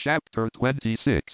Chapter 26.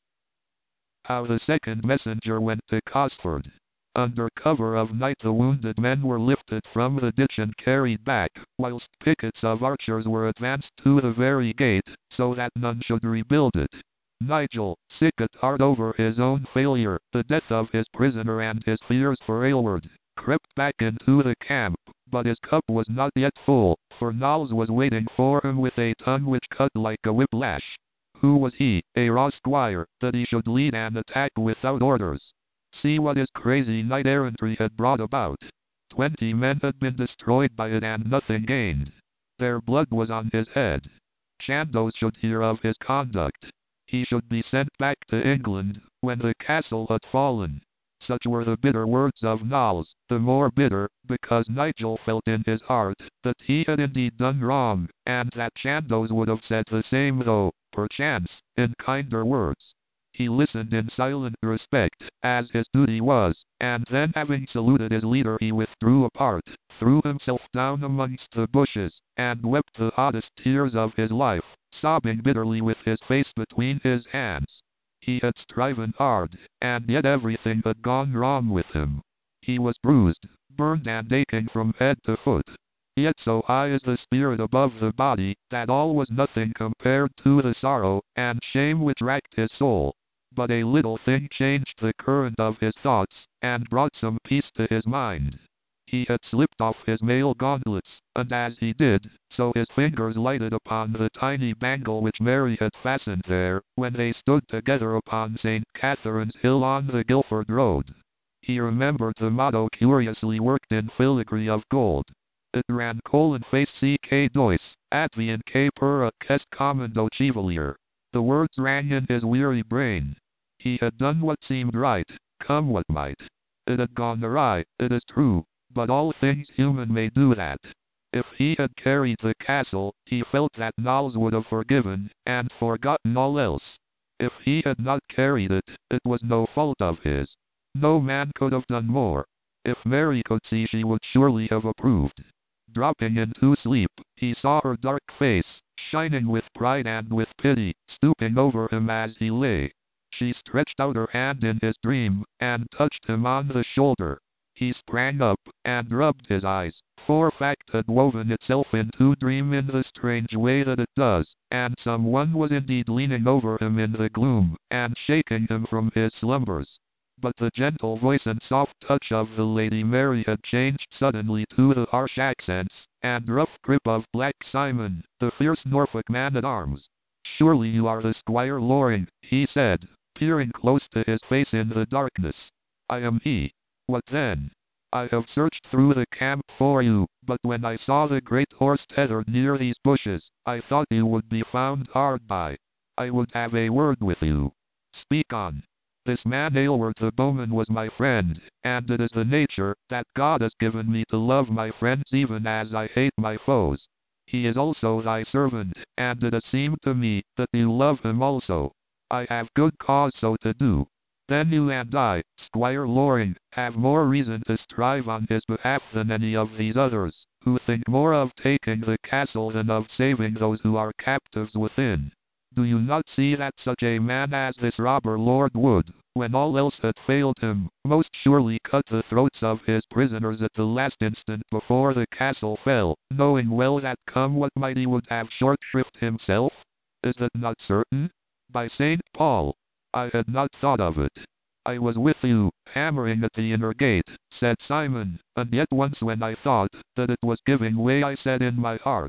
How the second messenger went to Cosford. Under cover of night the wounded men were lifted from the ditch and carried back, whilst pickets of archers were advanced to the very gate, so that none should rebuild it. Nigel, sick at heart over his own failure, the death of his prisoner and his fears for Aylward, crept back into the camp, but his cup was not yet full, for Knowles was waiting for him with a tongue which cut like a whiplash. Who was he, a raw squire, that he should lead an attack without orders? See what his crazy knight-errantry had brought about. 20 men had been destroyed by it and nothing gained. Their blood was on his head. Chandos should hear of his conduct. He should be sent back to England, when the castle had fallen. Such were the bitter words of Knowles, the more bitter, because Nigel felt in his heart that he had indeed done wrong, and that Chandos would have said the same though, perchance, in kinder words. He listened in silent respect, as his duty was, and then having saluted his leader he withdrew apart, threw himself down amongst the bushes, and wept the hottest tears of his life, sobbing bitterly with his face between his hands. He had striven hard, and yet everything had gone wrong with him. He was bruised, burned and aching from head to foot. Yet so high is the spirit above the body, that all was nothing compared to the sorrow and shame which racked his soul. But a little thing changed the current of his thoughts, and brought some peace to his mind. He had slipped off his mail gauntlets, and as he did, so his fingers lighted upon the tiny bangle which Mary had fastened there, when they stood together upon St. Catherine's Hill on the Guildford Road. He remembered the motto curiously worked in filigree of gold. It ran face C.K. Dois, Advian K. Pura Quest Commando Chevalier. The words rang in his weary brain. He had done what seemed right, come what might. It had gone awry, it is true, but all things human may do that. If he had carried the castle, he felt that Knowles would have forgiven, and forgotten all else. If he had not carried it, it was no fault of his. No man could have done more. If Mary could see she would surely have approved. Dropping into sleep, he saw her dark face, shining with pride and with pity, stooping over him as he lay. She stretched out her hand in his dream, and touched him on the shoulder. He sprang up, and rubbed his eyes, for fact had woven itself into dream in the strange way that it does, and someone was indeed leaning over him in the gloom, and shaking him from his slumbers. But the gentle voice and soft touch of the Lady Mary had changed suddenly to the harsh accents and rough grip of Black Simon, the fierce Norfolk man-at-arms. "Surely you are the Squire Loring," he said, peering close to his face in the darkness. "I am he." "What then?" "I have searched through the camp for you, but when I saw the great horse tethered near these bushes, I thought you would be found hard by. I would have a word with you." "Speak on." "This man Aylward the bowman was my friend, and it is the nature that God has given me to love my friends even as I hate my foes. He is also thy servant, and it has seemed to me that you love him also. I have good cause so to do. Then you and I, Squire Loring, have more reason to strive on his behalf than any of these others, who think more of taking the castle than of saving those who are captives within. Do you not see that such a man as this robber lord would, when all else had failed him, most surely cut the throats of his prisoners at the last instant before the castle fell, knowing well that come what might he would have short shrift himself? Is that not certain? By St. Paul! I had not thought of it." "I was with you, hammering at the inner gate," said Simon, "and yet once when I thought that it was giving way I said in my heart,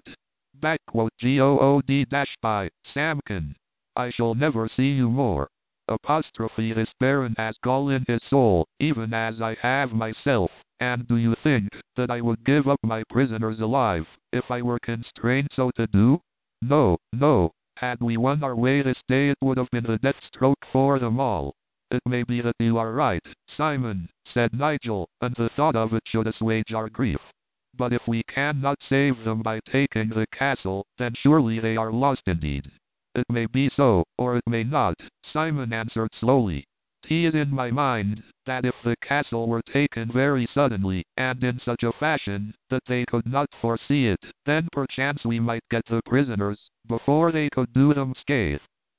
*God-by Samkin, I shall never see you more.' Apostrophe this Baron has gall in his soul, even as I have myself, and do you think that I would give up my prisoners alive, if I were constrained so to do? No, no. Had we won our way this day it would have been the death stroke for them all." "It may be that you are right, Simon," said Nigel, "and the thought of it should assuage our grief. But if we cannot save them by taking the castle, then surely they are lost indeed." "It may be so, or it may not," Simon answered slowly. "It is in my mind that if the castle were taken very suddenly, and in such a fashion that they could not foresee it, then perchance we might get the prisoners before they could do them scathe."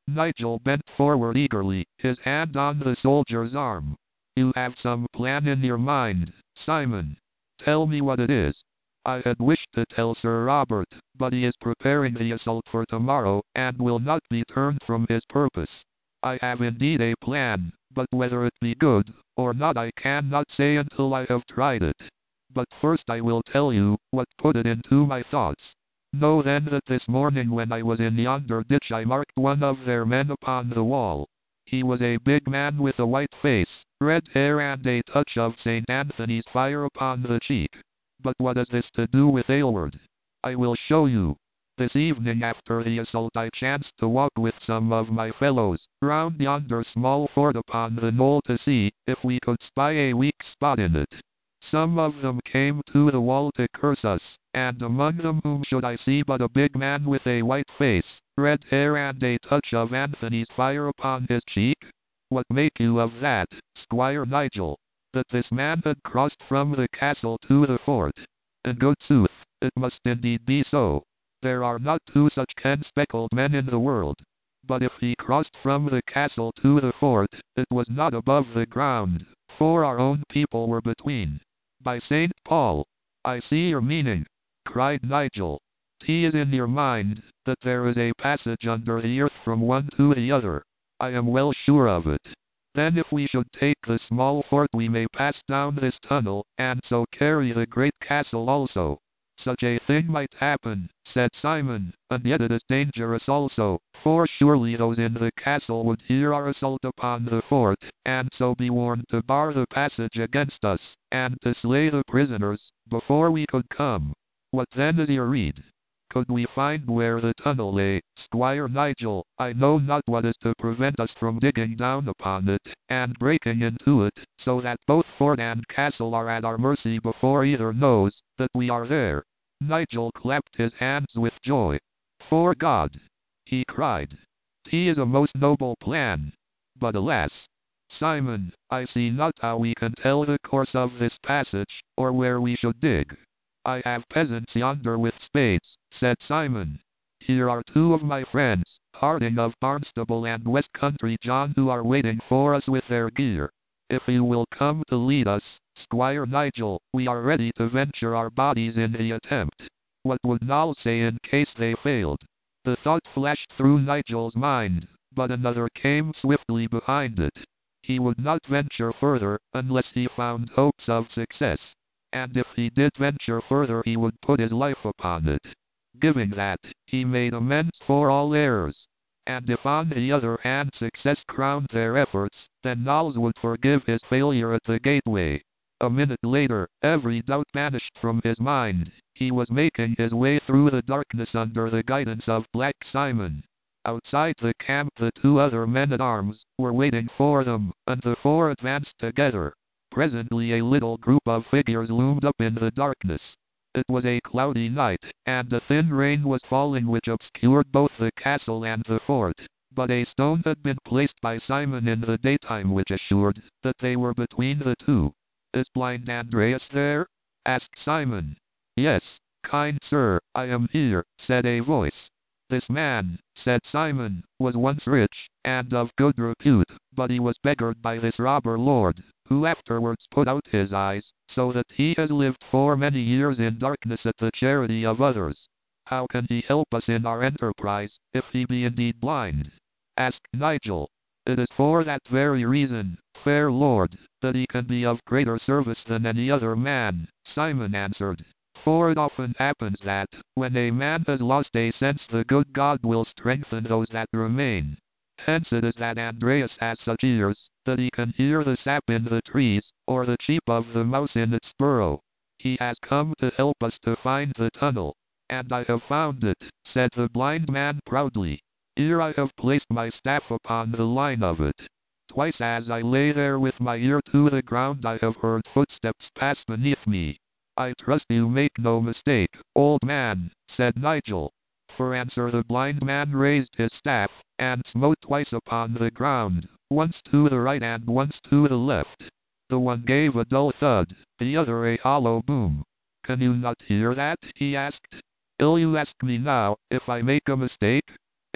Nigel bent forward eagerly, his hand on the soldier's arm. You have some plan in your mind, Simon. Tell me what it is. I had wished to tell Sir Robert, but he is preparing the assault for tomorrow, and will not be turned from his purpose. I have indeed a plan, but whether it be good or not I cannot say until I have tried it. But first I will tell you what put it into my thoughts. Know then that this morning when I was in yonder ditch I marked one of their men upon the wall. He was a big man with a white face, red hair and a touch of St. Anthony's fire upon the cheek. But what has this to do with Aylward? I will show you. This evening after the assault I chanced to walk with some of my fellows round yonder small fort upon the knoll to see if we could spy a weak spot in it. Some of them came to the wall to curse us, and among them whom should I see but a big man with a white face, red hair and a touch of Anthony's fire upon his cheek? What make you of that, Squire Nigel? That this man had crossed from the castle to the fort. In good sooth, it must indeed be so. There are not two such ken-speckled men in the world. But if he crossed from the castle to the fort, it was not above the ground, for our own people were between. By St. Paul! I see your meaning, cried Nigel. 'Tis in your mind, that there is a passage under the earth from one to the other. I am well sure of it. Then if we should take the small fort we may pass down this tunnel, and so carry the great castle also. Such a thing might happen, said Simon, and yet it is dangerous also, for surely those in the castle would hear our assault upon the fort, and so be warned to bar the passage against us, and to slay the prisoners, before we could come. What then is your rede? Could we find where the tunnel lay, Squire Nigel, I know not what is to prevent us from digging down upon it, and breaking into it, so that both fort and castle are at our mercy before either knows that we are there. Nigel clapped his hands with joy. For God, he cried. 'Tis a most noble plan. But alas, Simon, I see not how we can tell the course of this passage, or where we should dig. I have peasants yonder with spades, said Simon. Here are two of my friends, Harding of Barnstable and West Country John, who are waiting for us with their gear. If you will come to lead us, Squire Nigel, we are ready to venture our bodies in the attempt. What would Noll say in case they failed? The thought flashed through Nigel's mind, but another came swiftly behind it. He would not venture further, unless he found hopes of success. And if he did venture further he would put his life upon it. Giving that, he made amends for all errors. And if on the other hand success crowned their efforts, then Knowles would forgive his failure at the gateway. A minute later, every doubt vanished from his mind. He was making his way through the darkness under the guidance of Black Simon. Outside the camp the two other men-at-arms were waiting for them, and the four advanced together. Presently a little group of figures loomed up in the darkness. It was a cloudy night, and a thin rain was falling which obscured both the castle and the fort. But a stone had been placed by Simon in the daytime which assured that they were between the two. Is blind Andreas there? Asked Simon. Yes, kind sir, I am here, said a voice. This man, said Simon, was once rich, and of good repute, but he was beggared by this robber lord, who afterwards put out his eyes, so that he has lived for many years in darkness at the charity of others. How can he help us in our enterprise, if he be indeed blind? Asked Nigel. It is for that very reason, fair lord, that he can be of greater service than any other man, Simon answered. For it often happens that, when a man has lost a sense, the good God will strengthen those that remain. Hence it is that Andreas has such ears, that he can hear the sap in the trees, or the cheep of the mouse in its burrow. He has come to help us to find the tunnel. And I have found it, said the blind man proudly. Here I have placed my staff upon the line of it. Twice as I lay there with my ear to the ground I have heard footsteps pass beneath me. I trust you make no mistake, old man, said Nigel. For answer the blind man raised his staff, and smote twice upon the ground, once to the right and once to the left. The one gave a dull thud, the other a hollow boom. Can you not hear that? He asked. Will you ask me now, if I make a mistake?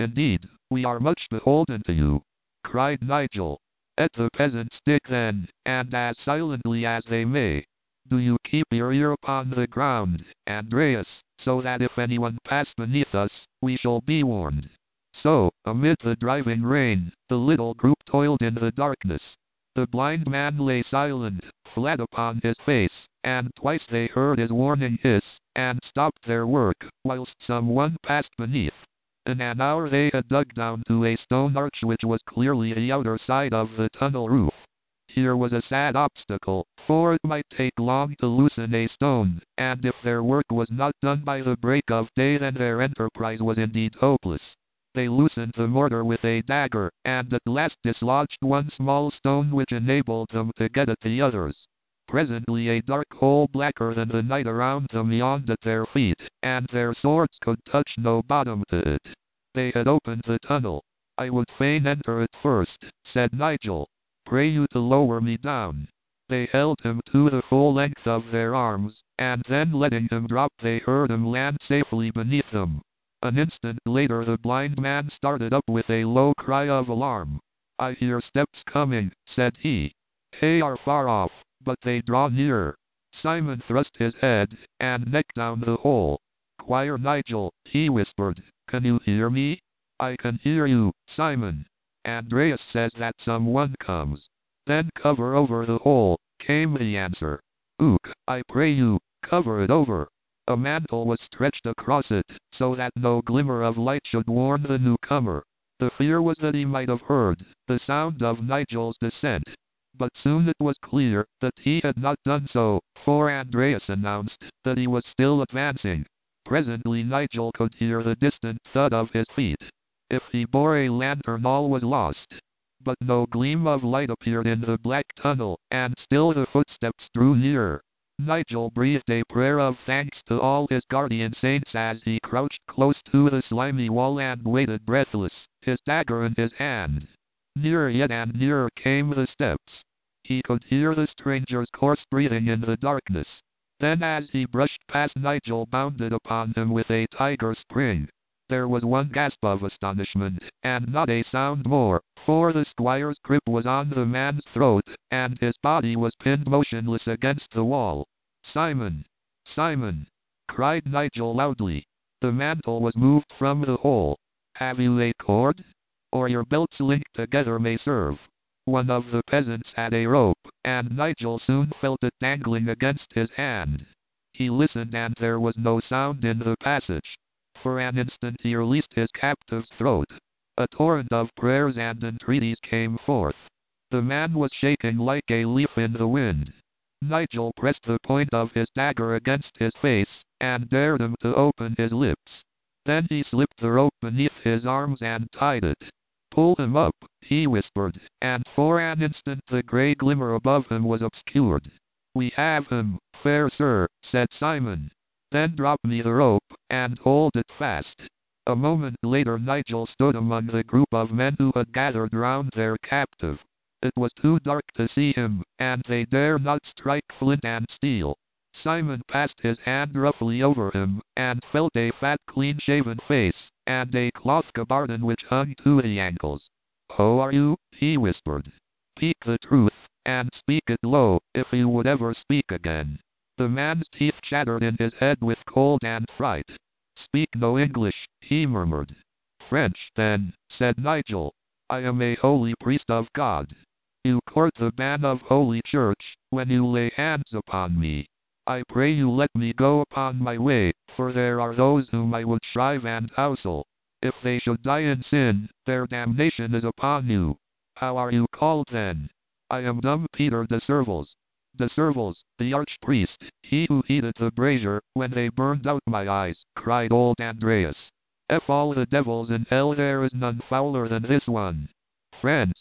Indeed, we are much beholden to you, cried Nigel. At the peasant's stick then, and as silently as they may. Do you keep your ear upon the ground, Andreas, so that if anyone pass beneath us, we shall be warned. So, amid the driving rain, the little group toiled in the darkness. The blind man lay silent, flat upon his face, and twice they heard his warning hiss, and stopped their work, whilst someone passed beneath. In an hour they had dug down to a stone arch which was clearly the outer side of the tunnel roof. Here was a sad obstacle, for it might take long to loosen a stone, and if their work was not done by the break of day then their enterprise was indeed hopeless. They loosened the mortar with a dagger, and at last dislodged one small stone which enabled them to get at the others. Presently a dark hole blacker than the night around them yawned at their feet, and their swords could touch no bottom to it. They had opened the tunnel. I would fain enter it first, said Nigel. Pray you to lower me down. They held him to the full length of their arms, and then letting him drop they heard him land safely beneath them. An instant later the blind man started up with a low cry of alarm. I hear steps coming, said he. They are far off, but they draw nearer. Simon thrust his head and neck down the hole. Squire Nigel, he whispered, can you hear me? I can hear you, Simon. Andreas says that someone comes. Then cover over the hole, came the answer. Ook, I pray you, cover it over. A mantle was stretched across it, so that no glimmer of light should warn the newcomer. The fear was that he might have heard the sound of Nigel's descent. But soon it was clear that he had not done so, for Andreas announced that he was still advancing. Presently Nigel could hear the distant thud of his feet. If he bore a lantern all was lost. But no gleam of light appeared in the black tunnel, and still the footsteps drew nearer. Nigel breathed a prayer of thanks to all his guardian saints as he crouched close to the slimy wall and waited breathless, his dagger in his hand. Nearer yet and nearer came the steps. He could hear the stranger's coarse breathing in the darkness. Then as he brushed past Nigel bounded upon him with a tiger spring. There was one gasp of astonishment, and not a sound more, for the squire's grip was on the man's throat, and his body was pinned motionless against the wall. Simon! Simon! Cried Nigel loudly. The mantle was moved from the hole. Have you a cord? Or your belts linked together may serve. One of the peasants had a rope, and Nigel soon felt it dangling against his hand. He listened and there was no sound in the passage. For an instant he released his captive's throat. A torrent of prayers and entreaties came forth. The man was shaking like a leaf in the wind. Nigel pressed the point of his dagger against his face, and dared him to open his lips. Then he slipped the rope beneath his arms and tied it. Pull him up, he whispered, and for an instant the grey glimmer above him was obscured. We have him, fair sir, said Simon. Then drop me the rope, and hold it fast. A moment later Nigel stood among the group of men who had gathered round their captive. It was too dark to see him, and they dare not strike flint and steel. Simon passed his hand roughly over him, and felt a fat clean-shaven face, and a cloth gabardine which hung to the ankles. Who are you? He whispered. Speak the truth, and speak it low, if you would ever speak again. The man's teeth chattered in his head with cold and fright. Speak no English, he murmured. French, then, said Nigel. I am a holy priest of God. You court the ban of Holy Church, when you lay hands upon me. I pray you let me go upon my way, for there are those whom I would shrive and ousel. If they should die in sin, their damnation is upon you. How are you called then? I am Dom Peter de Servals. De Servals, the archpriest, he who heated the brazier, when they burned out my eyes, cried old Andreas. F all the devils in hell, there is none fouler than this one. Friends,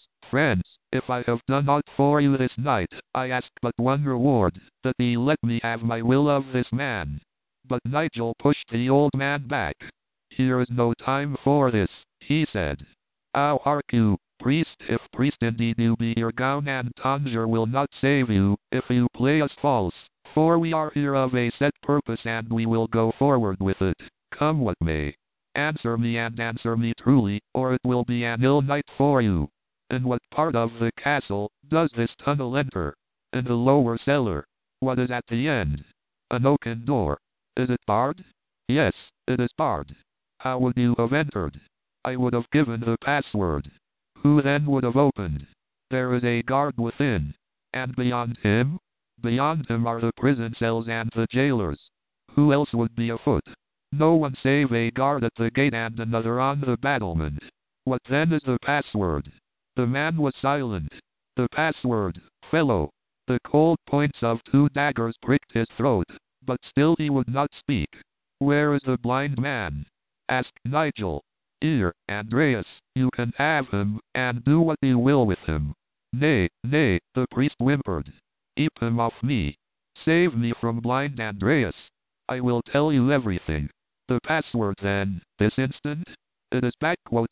if I have done aught for you this night, I ask but one reward, that ye let me have my will of this man. But Nigel pushed the old man back. Here is no time for this, he said. How hark you, priest, if priest indeed you be, your gown and tonsure will not save you, if you play us false, for we are here of a set purpose and we will go forward with it, come what may. Answer me and answer me truly, or it will be an ill night for you. In what part of the castle does this tunnel enter? In the lower cellar. What is at the end? An oaken door. Is it barred? Yes, it is barred. How would you have entered? I would have given the password. Who then would have opened? There is a guard within. And beyond him? Beyond him are the prison cells and the jailers. Who else would be afoot? No one save a guard at the gate and another on the battlement. What then is the password? The man was silent. The password, fellow. The cold points of 2 daggers pricked his throat, but still he would not speak. Where is the blind man? Asked Nigel. Here, Andreas, you can have him, and do what you will with him. Nay, nay, the priest whimpered. Keep him off me. Save me from blind Andreas. I will tell you everything. The password then, this instant? It is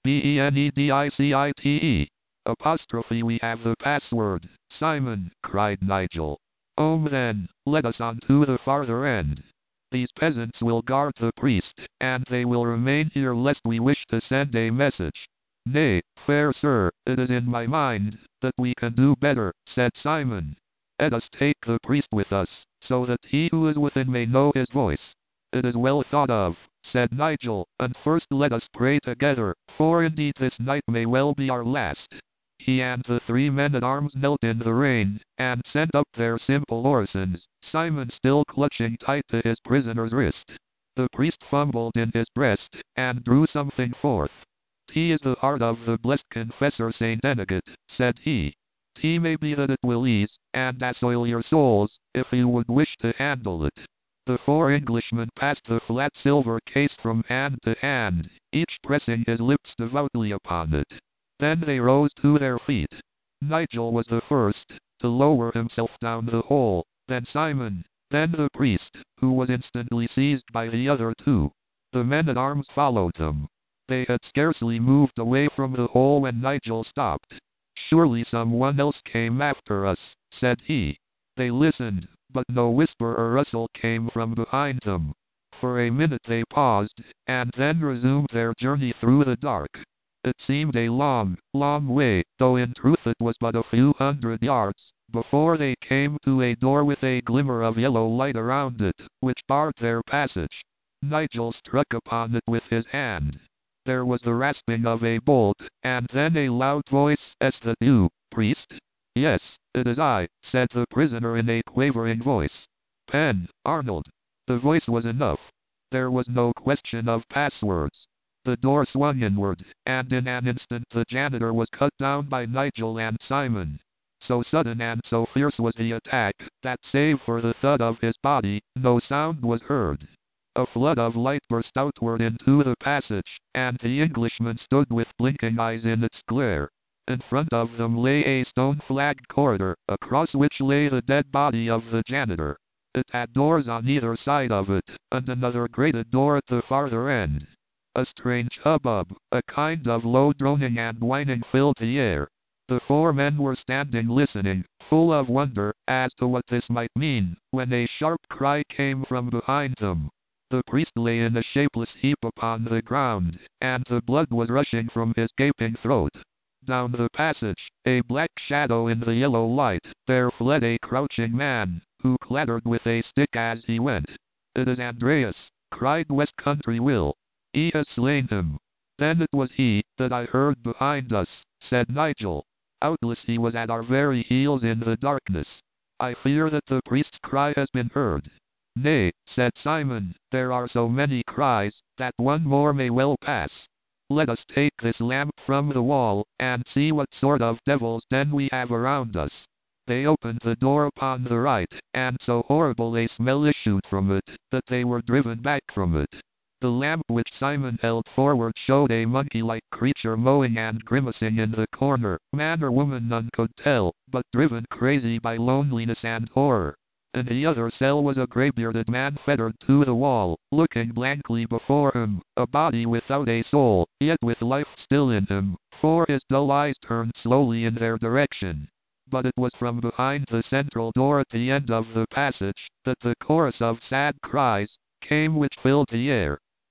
BENEDICITE. Apostrophe we have the password. Simon, cried Nigel. Then, let us on to the farther end. These peasants will guard the priest, and they will remain here lest we wish to send a message. Nay, fair sir, it is in my mind, that we can do better, said Simon. Let us take the priest with us, so that he who is within may know his voice. It is well thought of, said Nigel, and first let us pray together, for indeed this night may well be our last. He and the 3 men-at-arms knelt in the rain, and sent up their simple orisons, Simon still clutching tight to his prisoner's wrist. The priest fumbled in his breast, and drew something forth. "'T is the heart of the blessed confessor Saint Enegit," said he. "'T may be that it will ease, and assoil your souls, if you would wish to handle it." The 4 Englishmen passed the flat silver case from hand to hand, each pressing his lips devoutly upon it. Then they rose to their feet. Nigel was the first to lower himself down the hole, then Simon, then the priest, who was instantly seized by the other 2. The men-at-arms followed them. They had scarcely moved away from the hole when Nigel stopped. "Surely someone else came after us," said he. They listened, but no whisper or rustle came from behind them. For a minute they paused, and then resumed their journey through the dark. It seemed a long, long way, though in truth it was but a few hundred yards, before they came to a door with a glimmer of yellow light around it, which barred their passage. Nigel struck upon it with his hand. There was the rasping of a bolt, and then a loud voice. "Is that you, priest?" "Yes, it is I," said the prisoner in a quavering voice. "Pen, Arnold." The voice was enough. There was no question of passwords. The door swung inward, and in an instant the janitor was cut down by Nigel and Simon. So sudden and so fierce was the attack, that save for the thud of his body, no sound was heard. A flood of light burst outward into the passage, and the Englishmen stood with blinking eyes in its glare. In front of them lay a stone-flagged corridor, across which lay the dead body of the janitor. It had doors on either side of it, and another grated door at the farther end. A strange hubbub, a kind of low droning and whining filled the air. The 4 men were standing listening, full of wonder as to what this might mean, when a sharp cry came from behind them. The priest lay in a shapeless heap upon the ground, and the blood was rushing from his gaping throat. Down the passage, a black shadow in the yellow light, there fled a crouching man, who clattered with a stick as he went. "It is Andreas," cried West Country Will. "He has slain him." "Then it was he that I heard behind us," said Nigel. "Doubtless he was at our very heels in the darkness. I fear that the priest's cry has been heard." "Nay," said Simon, "there are so many cries, that one more may well pass. Let us take this lamp from the wall, and see what sort of devil's den we have around us." They opened the door upon the right, and so horrible a smell issued from it, that they were driven back from it. The lamp which Simon held forward showed a monkey-like creature mowing and grimacing in the corner, man or woman none could tell, but driven crazy by loneliness and horror. In the other cell was a grey-bearded man fettered to the wall, looking blankly before him, a body without a soul, yet with life still in him, for his dull eyes turned slowly in their direction. But it was from behind the central door at the end of the passage, that the chorus of sad cries came which filled the air.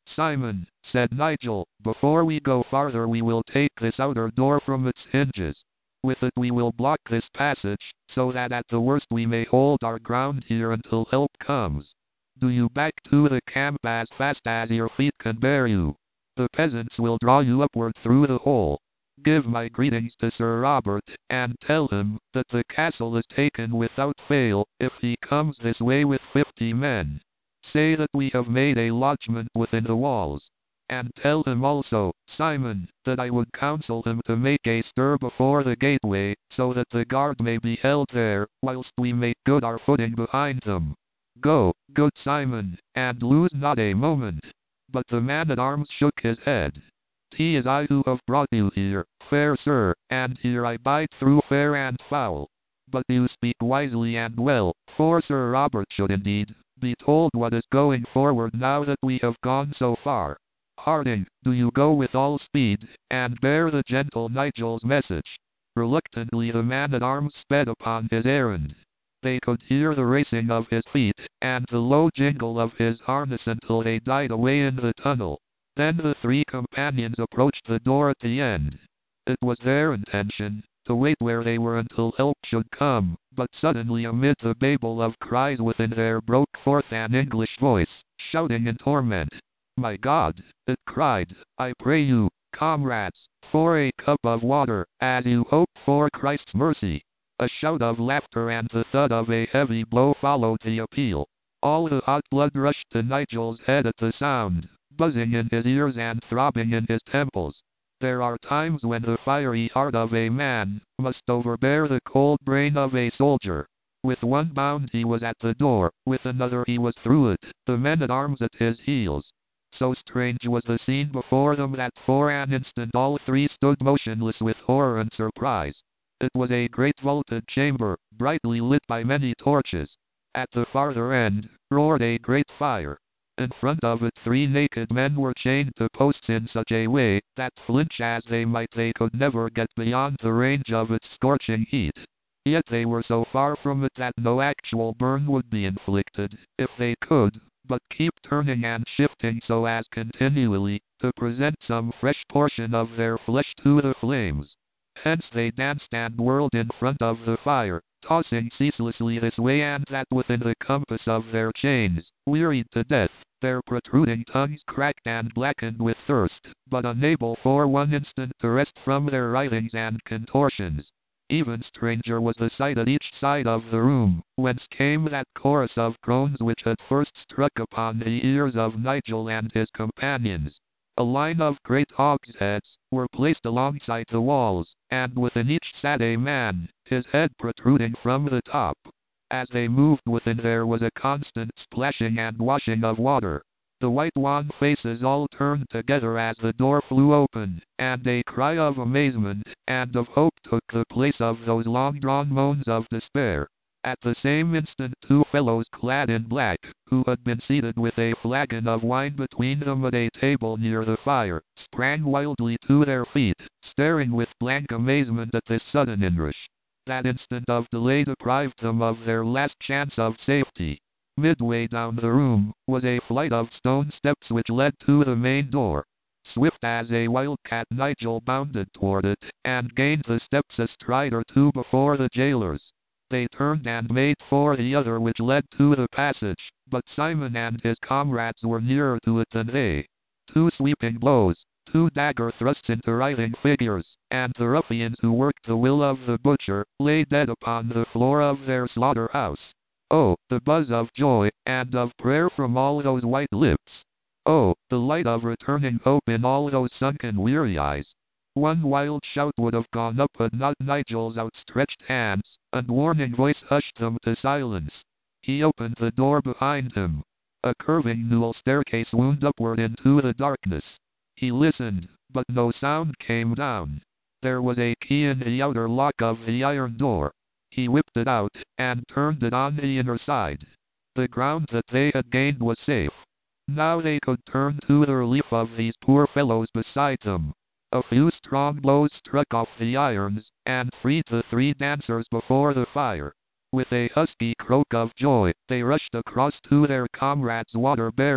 Simon, said Nigel, before we go farther we will take this outer door from its hinges. With it we will block this passage, so that at the worst we may hold our ground here until help comes. Do you back to the camp as fast as your feet can bear you. The peasants will draw you upward through the hole. Give my greetings to Sir Robert, and tell him that the castle is taken without fail, if he comes this way with 50 men. Say that we have made a lodgment within the walls. And tell him also, Simon, that I would counsel him to make a stir before the gateway, so that the guard may be held there, whilst we make good our footing behind them. Go, good Simon, and lose not a moment. But the man-at-arms shook his head. 'Tis I who have brought you here, fair sir, and here I bide through fair and foul. But you speak wisely and well, for Sir Robert should indeed be told what is going forward now that we have gone so far. Harding, do you go with all speed, and bear the gentle Nigel's message. Reluctantly the man-at-arms sped upon his errand. They could hear the racing of his feet, and the low jingle of his harness until they died away in the tunnel. Then the three companions approached the door at the end. It was their intention to wait where they were until help should come, but suddenly amid the babel of cries within there broke forth an English voice, shouting in torment. My God, it cried, I pray you, comrades, for a cup of water, as you hope for Christ's mercy. A shout of laughter and the thud of a heavy blow followed the appeal. All the hot blood rushed to Nigel's head at the sound, buzzing in his ears and throbbing in his temples. There are times when the fiery heart of a man must overbear the cold brain of a soldier. With one bound he was at the door, with another he was through it, the men-at-arms at his heels. So strange was the scene before them that for an instant all three stood motionless with horror and surprise. It was a great vaulted chamber, brightly lit by many torches. At the farther end, roared a great fire. In front of it 3 naked men were chained to posts in such a way, that flinch as they might they could never get beyond the range of its scorching heat. Yet they were so far from it that no actual burn would be inflicted, if they could, but keep turning and shifting so as continually to present some fresh portion of their flesh to the flames. Hence they danced and whirled in front of the fire, tossing ceaselessly this way and that within the compass of their chains, wearied to death, their protruding tongues cracked and blackened with thirst, but unable for one instant to rest from their writhings and contortions. Even stranger was the sight at each side of the room, whence came that chorus of groans which had first struck upon the ears of Nigel and his companions. A line of great hogsheads were placed alongside the walls, and within each sat a man, his head protruding from the top. As they moved within there was a constant splashing and washing of water. The white wan faces all turned together as the door flew open, and a cry of amazement and of hope took the place of those long-drawn moans of despair. At the same instant 2 fellows clad in black, who had been seated with a flagon of wine between them at a table near the fire, sprang wildly to their feet, staring with blank amazement at this sudden inrush. That instant of delay deprived them of their last chance of safety. Midway down the room was a flight of stone steps which led to the main door. Swift as a wildcat Nigel bounded toward it, and gained the steps a stride or 2 before the jailers. They turned and made for the other which led to the passage, but Simon and his comrades were nearer to it than they. 2 sweeping blows, 2 dagger thrusts into writhing figures, and the ruffians who worked the will of the butcher lay dead upon the floor of their slaughter-house. Oh, the buzz of joy and of prayer from all those white lips! Oh, the light of returning hope in all those sunken weary eyes! One wild shout would have gone up had not Nigel's outstretched hands and warning voice hushed them to silence. He opened the door behind him. A curving newel staircase wound upward into the darkness. He listened, but no sound came down. There was a key in the outer lock of the iron door. He whipped it out, and turned it on the inner side. The ground that they had gained was safe. Now they could turn to the relief of these poor fellows beside them. A few strong blows struck off the irons, and freed the 3 dancers before the fire. With a husky croak of joy, they rushed across to their comrades' water barrels,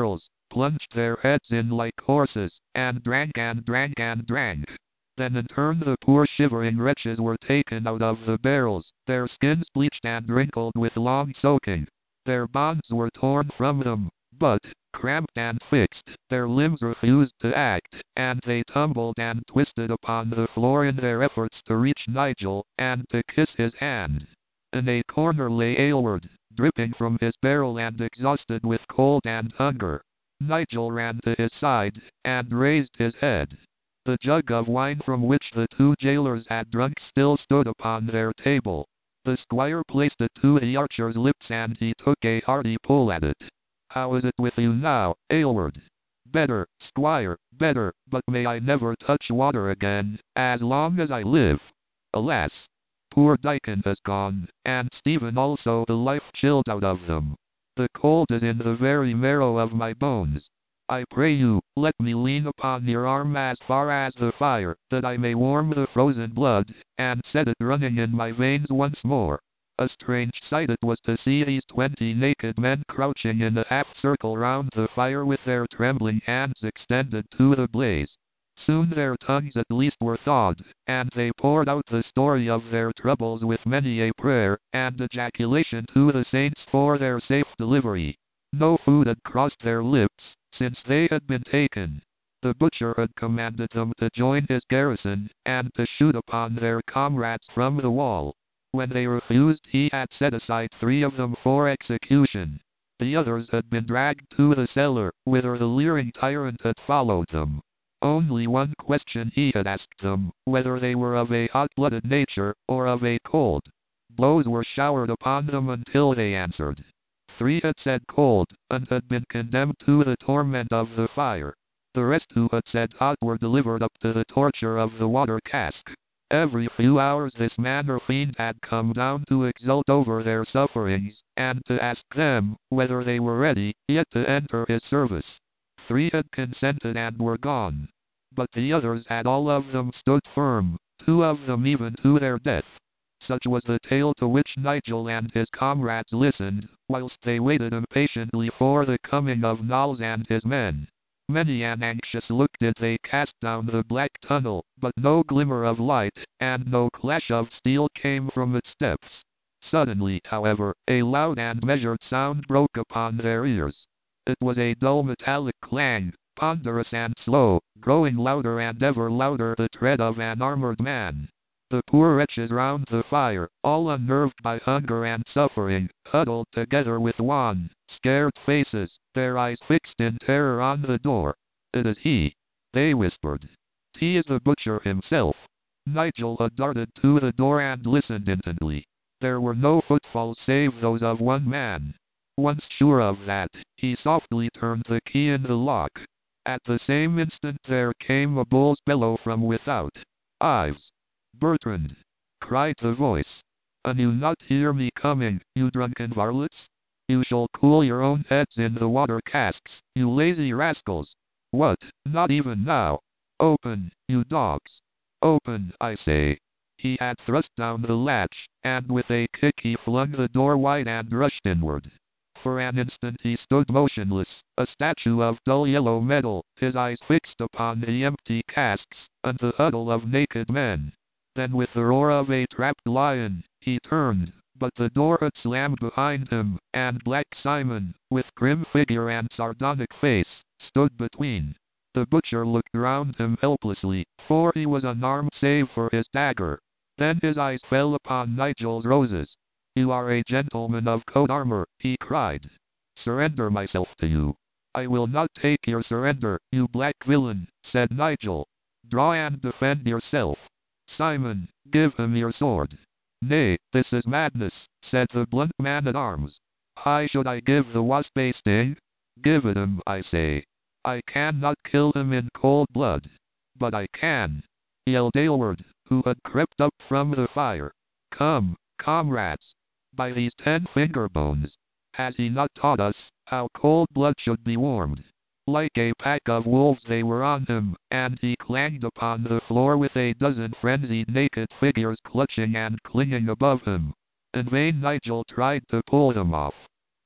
plunged their heads in like horses, and drank and drank and drank. Then in turn the poor shivering wretches were taken out of the barrels, their skins bleached and wrinkled with long soaking. Their bonds were torn from them, but, cramped and fixed, their limbs refused to act, and they tumbled and twisted upon the floor in their efforts to reach Nigel, and to kiss his hand. In a corner lay Aylward, dripping from his barrel and exhausted with cold and hunger. Nigel ran to his side, and raised his head. The jug of wine from which the two jailers had drunk still stood upon their table. The squire placed it to the archer's lips and he took a hearty pull at it. "How is it with you now, Aylward?" "Better, squire, better, but may I never touch water again, as long as I live. Alas! Poor Dickon has gone, and Stephen also, the life chilled out of them. The cold is in the very marrow of my bones. I pray you, let me lean upon your arm as far as the fire, that I may warm the frozen blood, and set it running in my veins once more." A strange sight it was to see these 20 naked men crouching in a half-circle round the fire with their trembling hands extended to the blaze. Soon their tongues at least were thawed, and they poured out the story of their troubles with many a prayer and ejaculation to the saints for their safe delivery. No food had crossed their lips since they had been taken. The butcher had commanded them to join his garrison, and to shoot upon their comrades from the wall. When they refused, he had set aside 3 of them for execution. The others had been dragged to the cellar, whither the leering tyrant had followed them. Only one question he had asked them, whether they were of a hot-blooded nature, or of a cold. Blows were showered upon them until they answered. 3 had said cold, and had been condemned to the torment of the fire. The rest who had said hot were delivered up to the torture of the water cask. Every few hours this man or fiend had come down to exult over their sufferings, and to ask them, whether they were ready, yet to enter his service. 3 had consented and were gone. But the others had all of them stood firm, 2 of them even to their death. Such was the tale to which Nigel and his comrades listened, whilst they waited impatiently for the coming of Knowles and his men. Many an anxious look did they cast down the black tunnel, but no glimmer of light, and no clash of steel came from its depths. Suddenly, however, a loud and measured sound broke upon their ears. It was a dull metallic clang, ponderous and slow, growing louder and ever louder, the tread of an armored man. The poor wretches round the fire, all unnerved by hunger and suffering, huddled together with wan, scared faces, their eyes fixed in terror on the door. "It is he," they whispered. "He is the butcher himself." Nigel had darted to the door and listened intently. There were no footfalls save those of one man. Once sure of that, he softly turned the key in the lock. At the same instant there came a bull's bellow from without. "Ives! Bertrand!" cried the voice. "And you not hear me coming, you drunken varlets? You shall cool your own heads in the water casks, you lazy rascals. What, not even now? Open, you dogs! Open, I say!" He had thrust down the latch, and with a kick he flung the door wide and rushed inward. For an instant he stood motionless, a statue of dull yellow metal, his eyes fixed upon the empty casks, and the huddle of naked men. Then with the roar of a trapped lion, he turned, but the door had slammed behind him, and Black Simon, with grim figure and sardonic face, stood between. The butcher looked round him helplessly, for he was unarmed save for his dagger. Then his eyes fell upon Nigel's roses. "You are a gentleman of coat armor," he cried. "Surrender myself to you." "I will not take your surrender, you black villain," said Nigel. "Draw and defend yourself. Simon, give him your sword." "Nay, this is madness," said the blunt man-at-arms. "Why should I give the wasp a sting? Give it him, I say. I cannot kill him in cold blood." "But I can," yelled Aylward, who had crept up from the fire. "Come, comrades. By these 10 finger bones, has he not taught us how cold blood should be warmed?" Like a pack of wolves they were on him, and he clanged upon the floor with a dozen frenzied naked figures clutching and clinging above him. In vain Nigel tried to pull them off.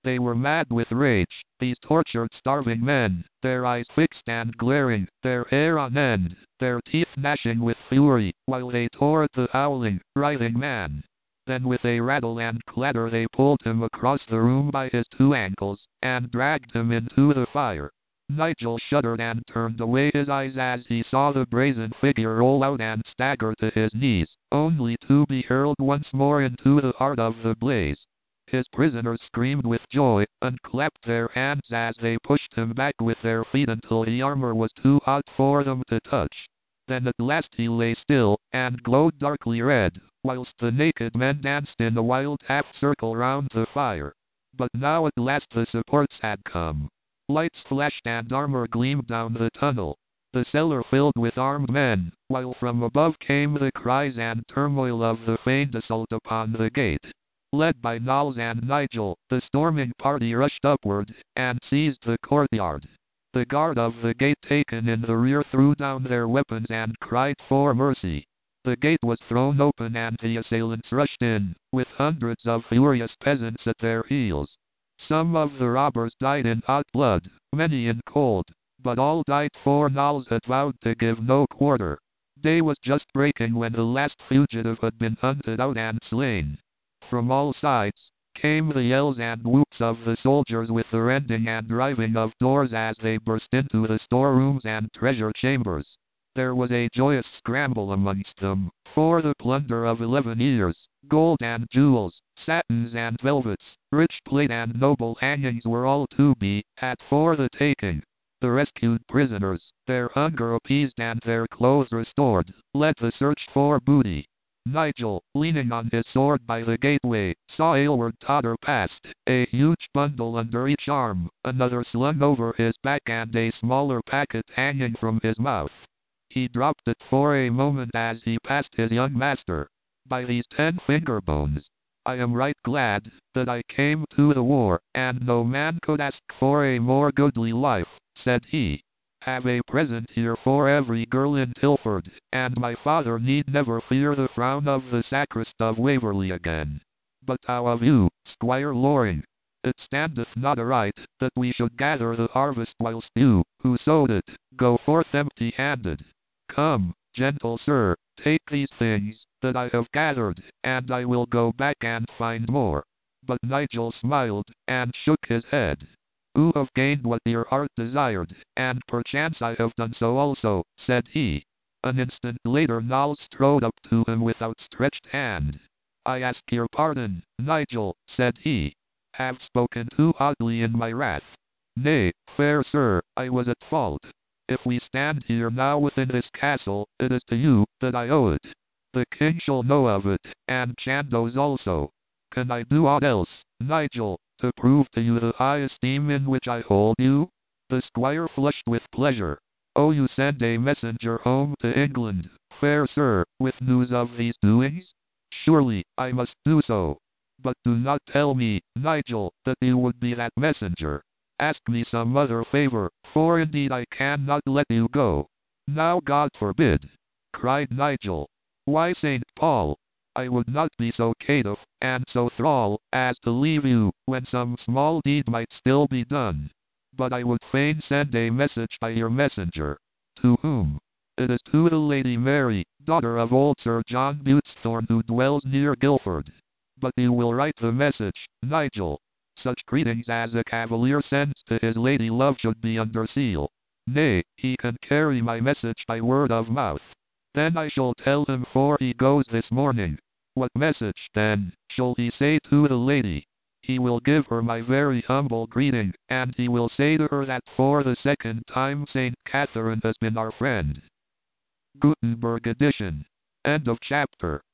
They were mad with rage, these tortured starving men, their eyes fixed and glaring, their hair on end, their teeth gnashing with fury, while they tore at the howling, writhing man. Then with a rattle and clatter they pulled him across the room by his two ankles, and dragged him into the fire. Nigel shuddered and turned away his eyes as he saw the brazen figure roll out and stagger to his knees, only to be hurled once more into the heart of the blaze. His prisoners screamed with joy, and clapped their hands as they pushed him back with their feet until the armor was too hot for them to touch. Then at last he lay still, and glowed darkly red, whilst the naked men danced in a wild half-circle round the fire. But now at last the supports had come. Lights flashed and armor gleamed down the tunnel. The cellar filled with armed men, while from above came the cries and turmoil of the feigned assault upon the gate. Led by Knowles and Nigel, the storming party rushed upward, and seized the courtyard. The guard of the gate taken in the rear threw down their weapons and cried for mercy. The gate was thrown open and the assailants rushed in, with hundreds of furious peasants at their heels. Some of the robbers died in hot blood, many in cold, but all died for Knowles had vowed to give no quarter. Day was just breaking when the last fugitive had been hunted out and slain. From all sides came the yells and whoops of the soldiers with the rending and driving of doors as they burst into the storerooms and treasure chambers. There was a joyous scramble amongst them, for the plunder of 11 years, gold and jewels, satins and velvets, rich plate and noble hangings were all to be had for the taking. The rescued prisoners, their hunger appeased and their clothes restored, led the search for booty. Nigel, leaning on his sword by the gateway, saw Aylward totter past, a huge bundle under each arm, another slung over his back and a smaller packet hanging from his mouth. He dropped it for a moment as he passed his young master. By these 10 finger bones, I am right glad that I came to the war, and no man could ask for a more goodly life, said he. Have a present here for every girl in Tilford, and my father need never fear the frown of the sacrist of Waverley again. But how of you, Squire Loring? It standeth not aright that we should gather the harvest whilst you, who sowed it, go forth empty-handed. Come, gentle sir, take these things that I have gathered, and I will go back and find more. But Nigel smiled, and shook his head. You have gained what your heart desired, and perchance I have done so also, said he. An instant later Knowles strode up to him with outstretched hand. I ask your pardon, Nigel, said he. Have spoken too hotly in my wrath. Nay, fair sir, I was at fault. If we stand here now within this castle, it is to you that I owe it. The king shall know of it, and Chandos also. Can I do aught else, Nigel, to prove to you the high esteem in which I hold you? The squire flushed with pleasure. Oh, you send a messenger home to England, fair sir, with news of these doings? Surely, I must do so. But do not tell me, Nigel, that you would be that messenger. Ask me some other favor, for indeed I cannot let you go. Now God forbid, cried Nigel. Why, St. Paul, I would not be so caitiff, and so thrall, as to leave you, when some small deed might still be done. But I would fain send a message by your messenger. To whom? It is to the Lady Mary, daughter of old Sir John Butesthorn, who dwells near Guildford. But you will write the message, Nigel. Such greetings as a cavalier sends to his lady love should be under seal. Nay, he can carry my message by word of mouth. Then I shall tell him, for he goes this morning. What message, then, shall he say to the lady? He will give her my very humble greeting, and he will say to her that for the second time St. Catherine has been our friend. Gutenberg edition. End of chapter.